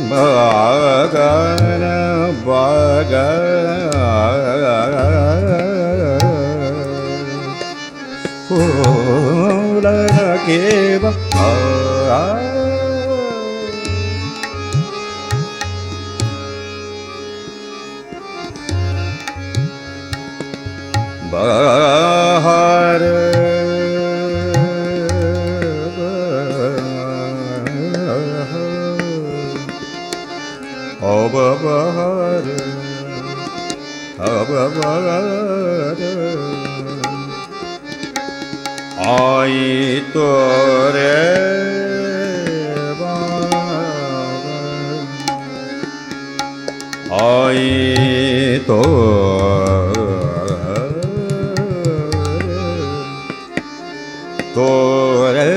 Bhagan Bhagan Pula Keva Bahar Abahar Abahar Ai tore Ai tore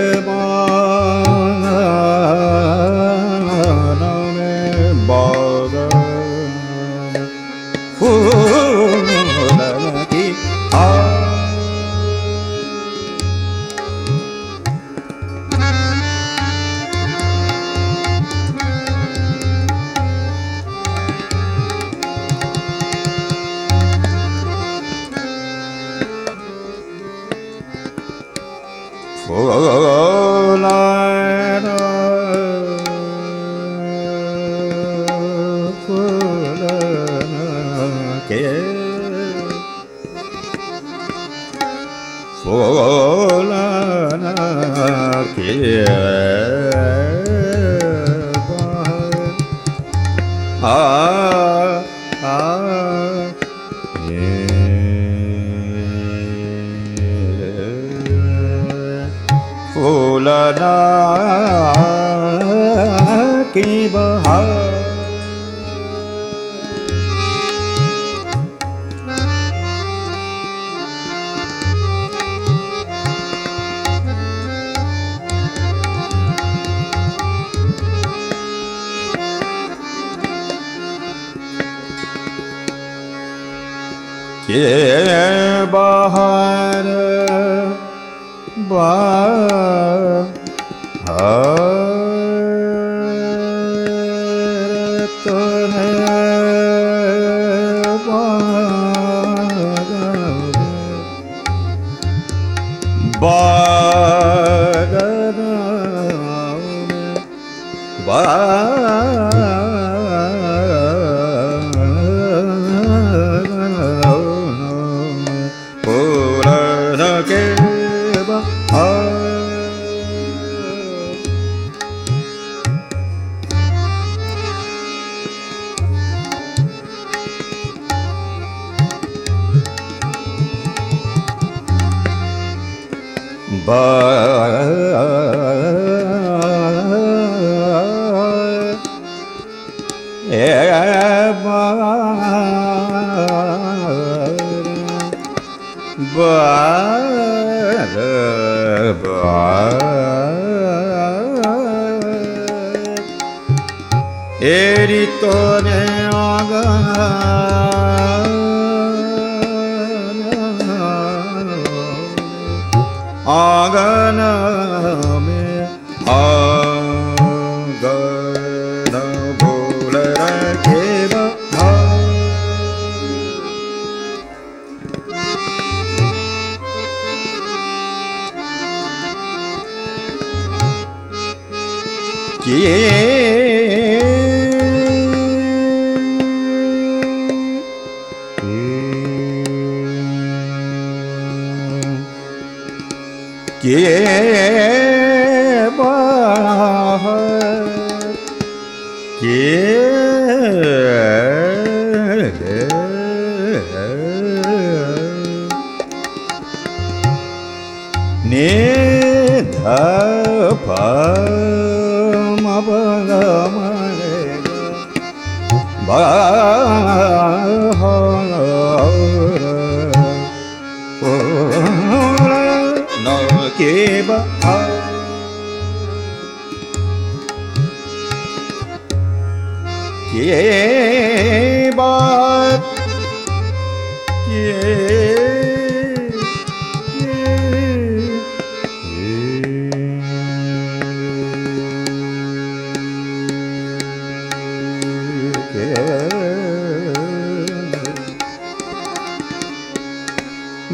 Fulana ki bahar ke bahar Eritone agana me agana bole rakeva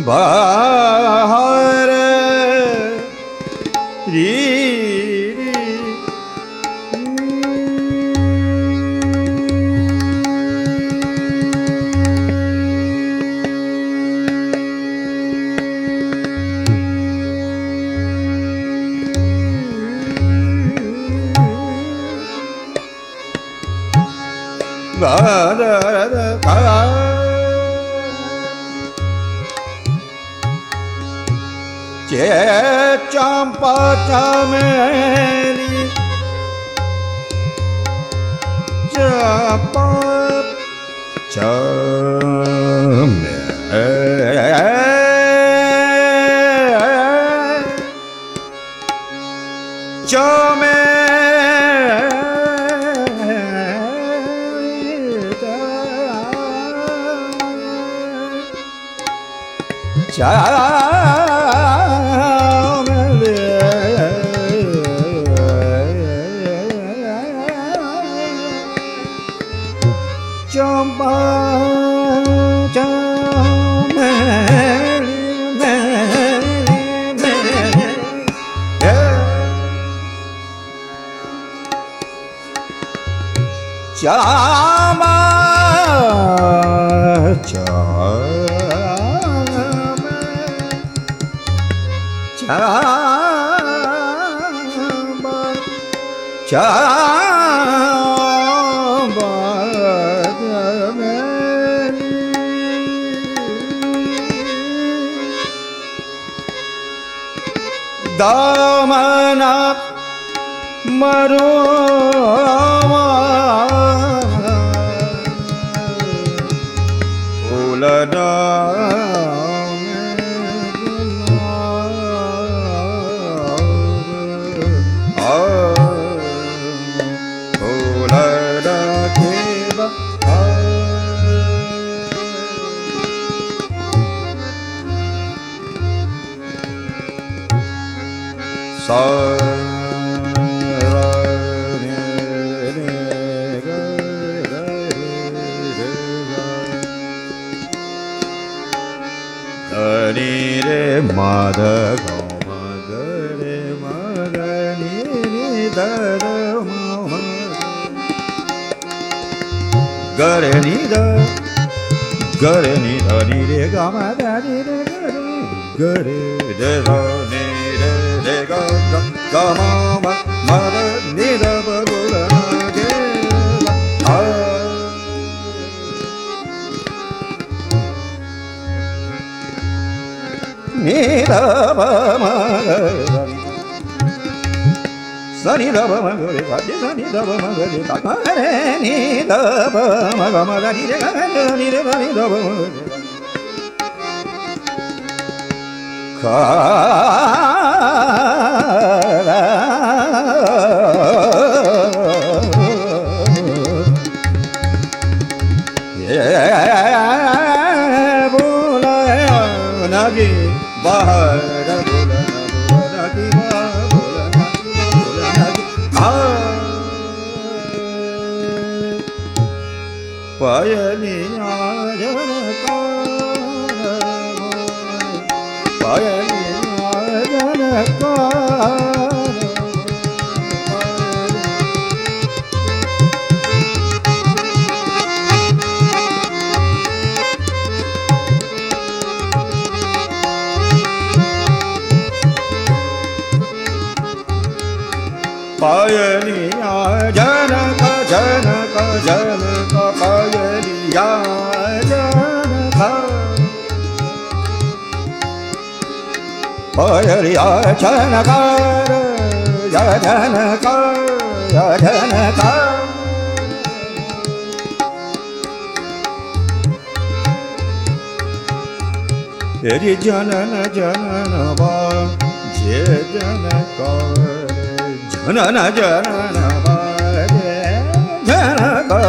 Bahar Ri Champa chameli Champa chameli Damana Maroma Ulada Mada go mada re mada ni da da ma ga re ni da ni re ga ma da ni re ga re de ra ni re de ga ma ma da ni da ba go la ge la ni da ba ma ga sa ni da ba ma ga re sa ni da ba ma ga re ta ma re ni da ba ma ga ma da ni re ga ni re ni da ba ma ga re ka la nagi bahar bola nagi bola nagi payani ajana payani ajana Payaniya Janaka Janaka Janaka Payaniya Janaka Payaniya Janaka Janaka Janaka Eri Janana Janana Ba Janaka Janana Janana Bade Janaka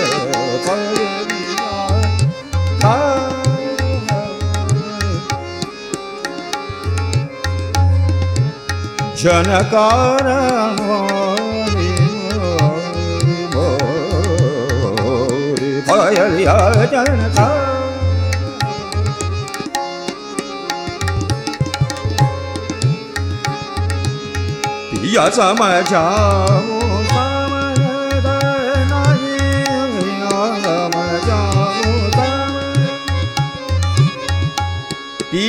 Janakara Mori Payaliya Janaka ya sama jamu sama da nani ya sama jamu sama pi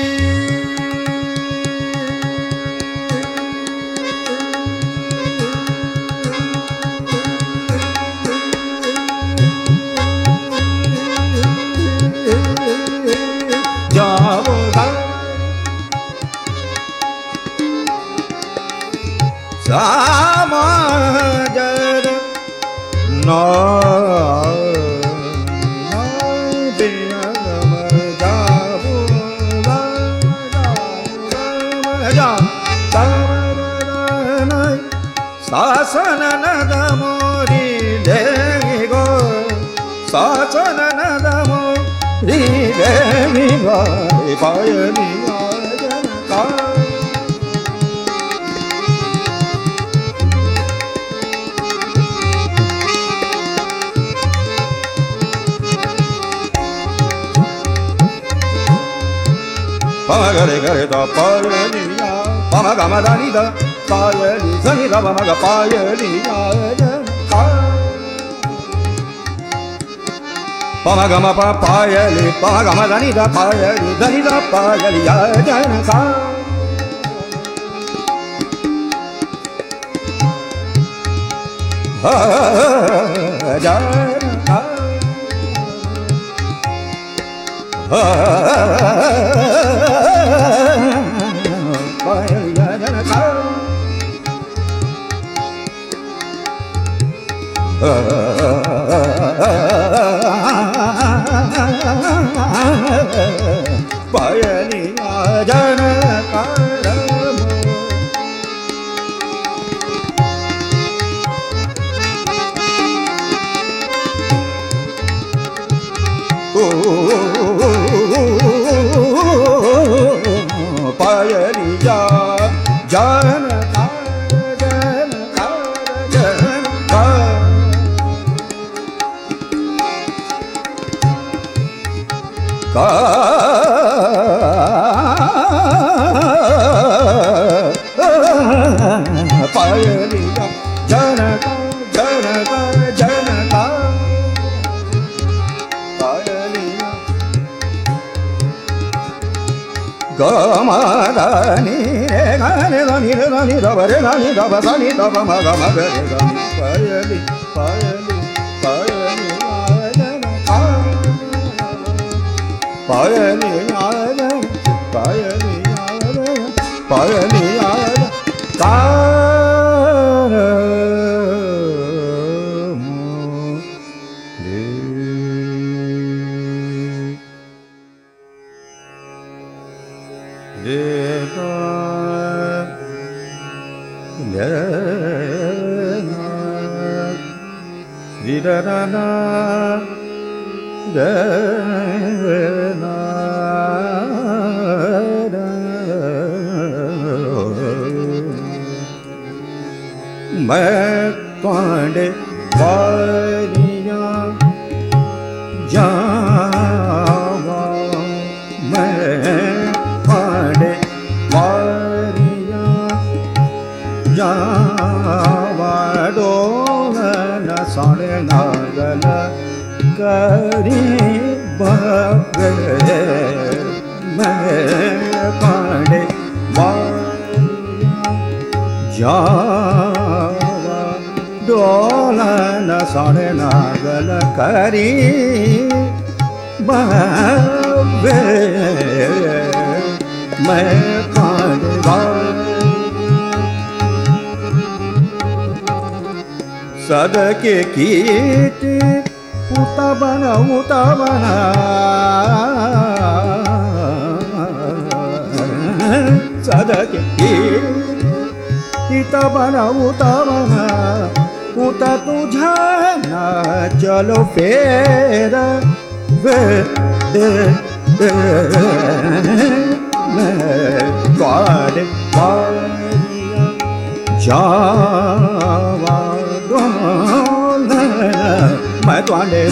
Samajad no Sasana nadamori devigo Sasana nadamori devigo Ipayani ajanaka Pamagare gare da payaniya Pamagama danida payani sanida pamaga payaniya Pamagama pa payani Pamagama danida payani danida payani ya janaka janaka Payani janaka Payani janaka janaka janaka Payani janaka janaka janaka Payani Gama da ni re ga ni da ni re da ni da ba re da ni da ba sa ni da ba ma ga ma ga re da ni Payani Payani Payani janaka Payani janaka Payani janaka Payani janaka मैं पांडे वारिया जावा मैं पांडे वारिया जावा Dolan सारे नागल करी बगे मैं पांडे वारिया Dolan सारे नागल करी बगे मैं पांडवा सदके कीट उता बना सदके कीट बना उता तुझा ना चलो फेर God जावा मैं तुआंडे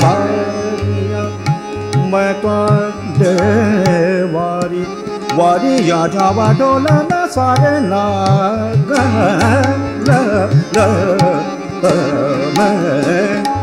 मैं तुआंडे वारी वारी या जावा डोलना सा रे ना ग ल ल म